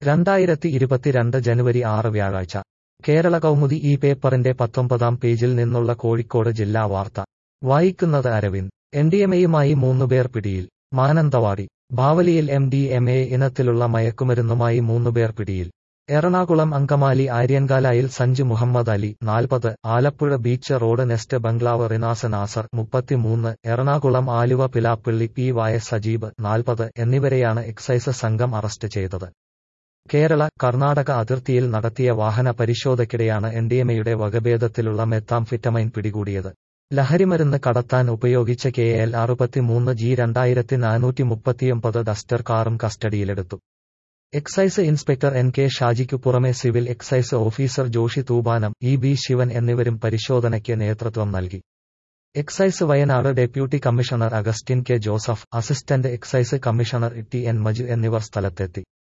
2022 ജനുവരി 6 വ്യാഴാഴ്ച കേരള കൗമുദി ഈ പേപ്പറിന്റെ 19-ാം പേജിൽ നിന്നുള്ള കോഴിക്കോട് ജില്ലാ വാർത്ത വായിക്കുന്നത് അരവിന്ദ്. എൻഡിഎംഎയുമായി 3 പേർ പിടിയിൽ. മാനന്തവാടി. ബാവലിയിൽ MDMA ഇനത്തിലുള്ള മയക്കുമരുന്നുമായി 3 പേർ പിടിയിൽ. Ernakulam Angamaly Aryankalayil Sanju Muhammad Ali 40, Alappuzha beach road nest bungalow Rinas Nasar 33, Ernakulam Aluva Pilappally PY Sajeeb 40 എന്നിവരെയാണ് എക്സൈസ് സംഘം അറസ്റ്റ് ചെയ്തത്. കേരള കർണാടക അതിർത്തിയിൽ നടത്തിയ വാഹന പരിശോധനയ്ക്കിടെയാണ് എൻഡിഎംഎയുടെ വകഭേദത്തിലുള്ള മെത്താംഫെറ്റമൈൻ പിടികൂടിയത്. ലഹരിമരുന്ന് കടത്താൻ ഉപയോഗിച്ച KL 63G 2439 ഡസ്റ്റർ കാറും കസ്റ്റഡിയിലെടുത്തു. എക്സൈസ് ഇൻസ്പെക്ടർ NK ഷാജിക്കു പുറമെ civil excise officer Joshy Thoobanam, EB Shivan എന്നിവരും പരിശോധനയ്ക്ക് നേതൃത്വം നൽകി. Excise Wayanad deputy commissioner Augustine K Joseph, assistant excise commissioner TN Maju എന്നിവർ സ്ഥലത്തെത്തി.